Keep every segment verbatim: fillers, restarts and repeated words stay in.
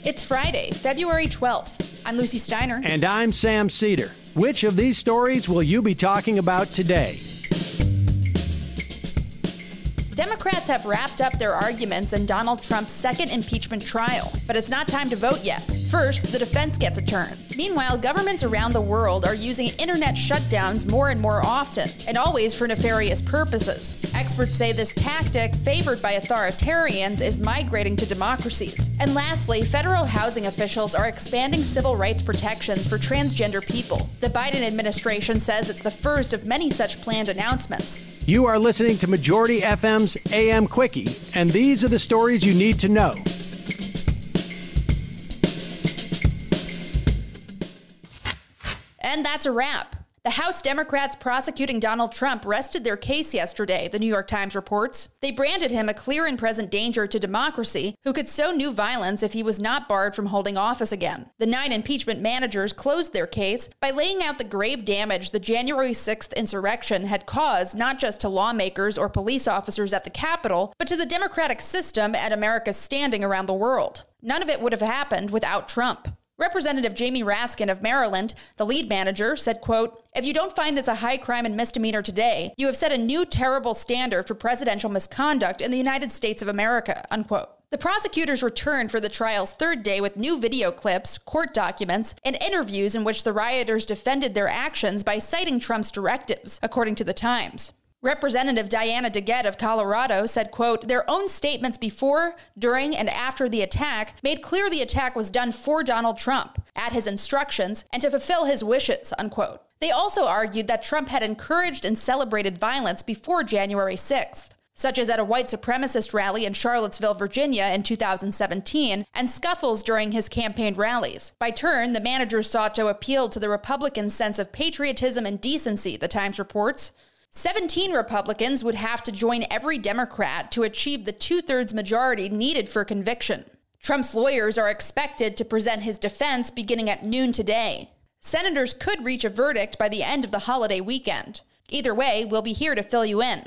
It's Friday, February twelfth. I'm Lucy Steiner. And I'm Sam Cedar. Which of these stories will you be talking about today? Democrats have wrapped up their arguments in Donald Trump's second impeachment trial, but it's not time to vote yet. First, the defense gets a turn. Meanwhile, governments around the world are using internet shutdowns more and more often, and always for nefarious purposes. Experts say this tactic, favored by authoritarians, is migrating to democracies. And lastly, federal housing officials are expanding civil rights protections for transgender people. The Biden administration says it's the first of many such planned announcements. You are listening to Majority F M's A M Quickie, and these are the stories you need to know. And that's a wrap. The House Democrats prosecuting Donald Trump rested their case yesterday, the New York Times reports. They branded him a clear and present danger to democracy who could sow new violence if he was not barred from holding office again. The nine impeachment managers closed their case by laying out the grave damage the January sixth insurrection had caused not just to lawmakers or police officers at the Capitol, but to the democratic system and America's standing around the world. None of it would have happened without Trump. Representative Jamie Raskin of Maryland, the lead manager, said, quote, "If you don't find this a high crime and misdemeanor today, you have set a new terrible standard for presidential misconduct in the United States of America," unquote. The prosecutors returned for the trial's third day with new video clips, court documents, and interviews in which the rioters defended their actions by citing Trump's directives, according to the Times. Representative Diana DeGette of Colorado said, quote, "Their own statements before, during, and after the attack made clear the attack was done for Donald Trump, at his instructions, and to fulfill his wishes," unquote. They also argued that Trump had encouraged and celebrated violence before January sixth, such as at a white supremacist rally in Charlottesville, Virginia in two thousand seventeen, and scuffles during his campaign rallies. By turn, the managers sought to appeal to the Republicans' sense of patriotism and decency, the Times reports. seventeen Republicans would have to join every Democrat to achieve the two-thirds majority needed for conviction. Trump's lawyers are expected to present his defense beginning at noon today. Senators could reach a verdict by the end of the holiday weekend. Either way, we'll be here to fill you in.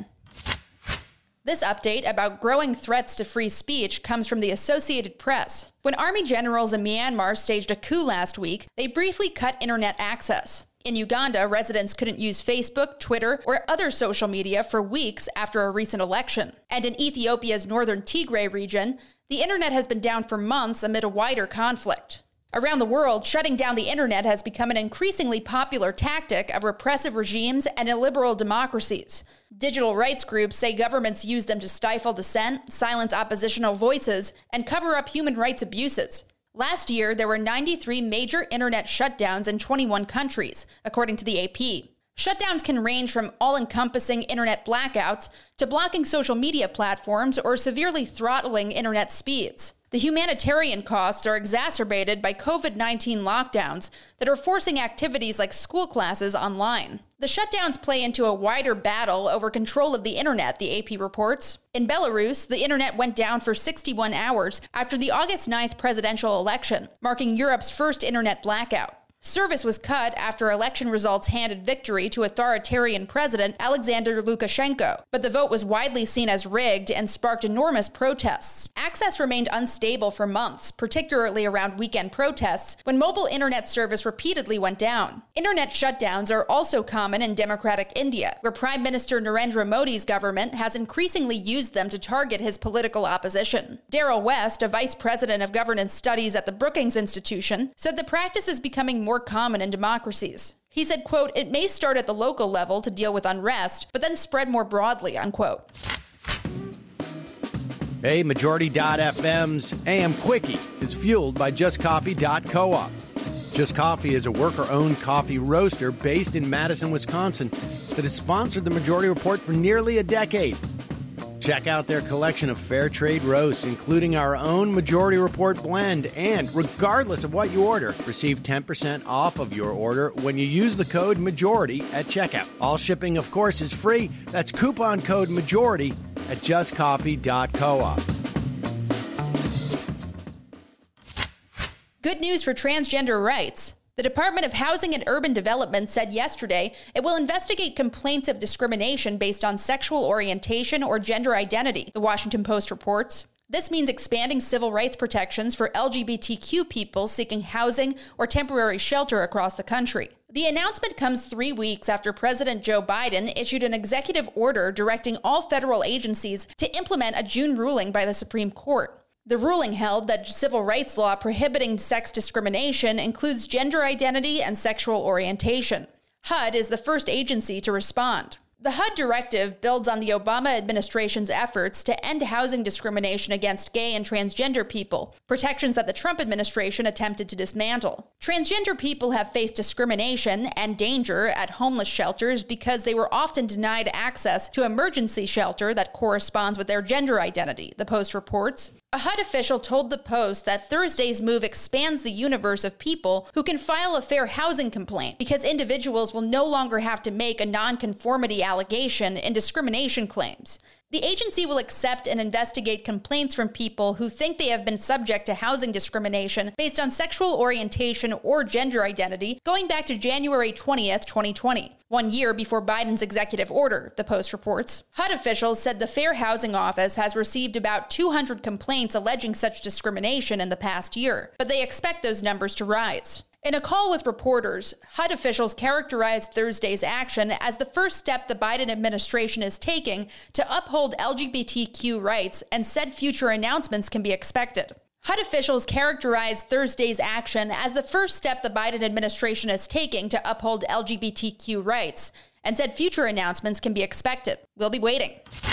This update about growing threats to free speech comes from the Associated Press. When army generals in Myanmar staged a coup last week, they briefly cut internet access. In Uganda, residents couldn't use Facebook, Twitter, or other social media for weeks after a recent election. And in Ethiopia's northern Tigray region, the internet has been down for months amid a wider conflict. Around the world, shutting down the internet has become an increasingly popular tactic of repressive regimes and illiberal democracies. Digital rights groups say governments use them to stifle dissent, silence oppositional voices, and cover up human rights abuses. Last year, there were ninety-three major internet shutdowns in twenty-one countries, according to the A P. Shutdowns can range from all-encompassing internet blackouts to blocking social media platforms or severely throttling internet speeds. The humanitarian costs are exacerbated by COVID nineteen lockdowns that are forcing activities like school classes online. The shutdowns play into a wider battle over control of the internet, the A P reports. In Belarus, the internet went down for sixty-one hours after the August ninth presidential election, marking Europe's first internet blackout. Service was cut after election results handed victory to authoritarian President Alexander Lukashenko, but the vote was widely seen as rigged and sparked enormous protests. Access remained unstable for months, particularly around weekend protests, when mobile internet service repeatedly went down. Internet shutdowns are also common in democratic India, where Prime Minister Narendra Modi's government has increasingly used them to target his political opposition. Daryl West, a vice president of governance studies at the Brookings Institution, said the practice is becoming more common in democracies. He said, quote, "It may start at the local level to deal with unrest, but then spread more broadly," unquote. Hey, Majority dot F M's A M Quickie is fueled by just coffee dot coop. Just Coffee is a worker-owned coffee roaster based in Madison, Wisconsin that has sponsored the Majority Report for nearly a decade. Check out their collection of fair trade roasts, including our own Majority Report blend, and regardless of what you order, receive ten percent off of your order when you use the code MAJORITY at checkout. All shipping, of course, is free. That's coupon code MAJORITY at just coffee dot coop. Good news for transgender rights. The Department of Housing and Urban Development said yesterday it will investigate complaints of discrimination based on sexual orientation or gender identity, the Washington Post reports. This means expanding civil rights protections for L G B T Q people seeking housing or temporary shelter across the country. The announcement comes three weeks after President Joe Biden issued an executive order directing all federal agencies to implement a June ruling by the Supreme Court. The ruling held that civil rights law prohibiting sex discrimination includes gender identity and sexual orientation. H U D is the first agency to respond. The H U D directive builds on the Obama administration's efforts to end housing discrimination against gay and transgender people, protections that the Trump administration attempted to dismantle. Transgender people have faced discrimination and danger at homeless shelters because they were often denied access to emergency shelter that corresponds with their gender identity, the Post reports. A H U D official told the Post that Thursday's move expands the universe of people who can file a fair housing complaint because individuals will no longer have to make a nonconformity allegation in discrimination claims. The agency will accept and investigate complaints from people who think they have been subject to housing discrimination based on sexual orientation or gender identity going back to January twentieth, twenty twenty, one year before Biden's executive order, the Post reports. H U D officials said the Fair Housing Office has received about two hundred complaints alleging such discrimination in the past year, but they expect those numbers to rise. In a call with reporters, H U D officials characterized Thursday's action as the first step the Biden administration is taking to uphold L G B T Q rights and said future announcements can be expected. H U D officials characterized Thursday's action as the first step the Biden administration is taking to uphold L G B T Q rights and said future announcements can be expected. We'll be waiting.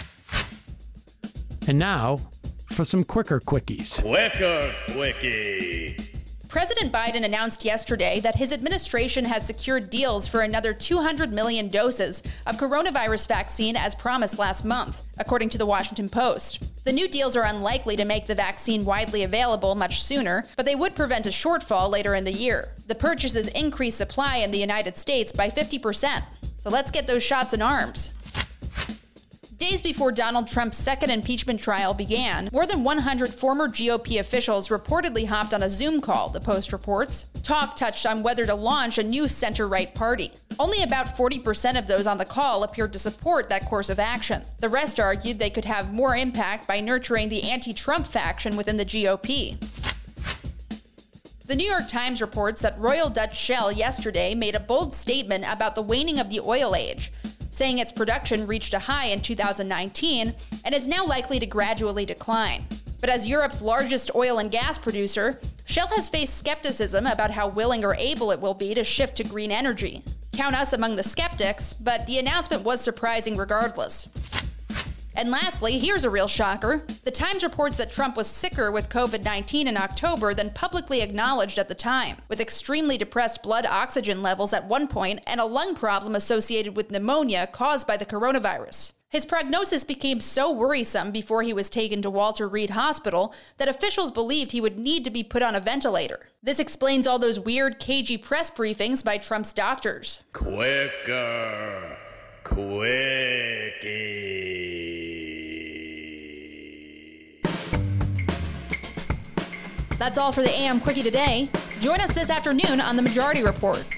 And now for some quicker quickies. Quicker quickie. President Biden announced yesterday that his administration has secured deals for another two hundred million doses of coronavirus vaccine as promised last month, according to the Washington Post. The new deals are unlikely to make the vaccine widely available much sooner, but they would prevent a shortfall later in the year. The purchases increase supply in the United States by fifty percent. So let's get those shots in arms. Days before Donald Trump's second impeachment trial began, more than one hundred former G O P officials reportedly hopped on a Zoom call, the Post reports. Talk touched on whether to launch a new center-right party. Only about forty percent of those on the call appeared to support that course of action. The rest argued they could have more impact by nurturing the anti-Trump faction within the G O P. The New York Times reports that Royal Dutch Shell yesterday made a bold statement about the waning of the oil age, saying its production reached a high in two thousand nineteen and is now likely to gradually decline. But as Europe's largest oil and gas producer, Shell has faced skepticism about how willing or able it will be to shift to green energy. Count us among the skeptics, but the announcement was surprising regardless. And lastly, here's a real shocker. The Times reports that Trump was sicker with COVID nineteen in October than publicly acknowledged at the time, with extremely depressed blood oxygen levels at one point and a lung problem associated with pneumonia caused by the coronavirus. His prognosis became so worrisome before he was taken to Walter Reed Hospital that officials believed he would need to be put on a ventilator. This explains all those weird, cagey press briefings by Trump's doctors. Quicker quickie. That's all for the A M Quickie today. Join us this afternoon on The Majority Report.